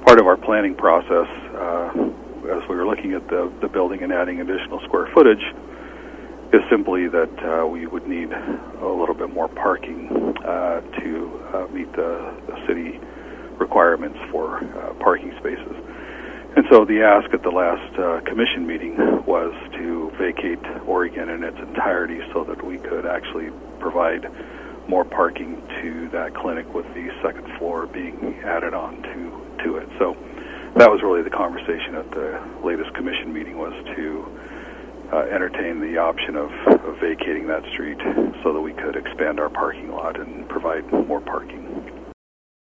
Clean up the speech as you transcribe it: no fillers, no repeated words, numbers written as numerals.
part of our planning process, as we were looking at the building and adding additional square footage, is simply that we would need a little bit more parking to meet the city requirements for parking spaces. And so the ask at the last commission meeting was to vacate Oregon in its entirety so that we could actually provide more parking to that clinic, with the second floor being added on to it. So that was really the conversation at the latest commission meeting, was to entertain the option of vacating that street so that we could expand our parking lot and provide more parking.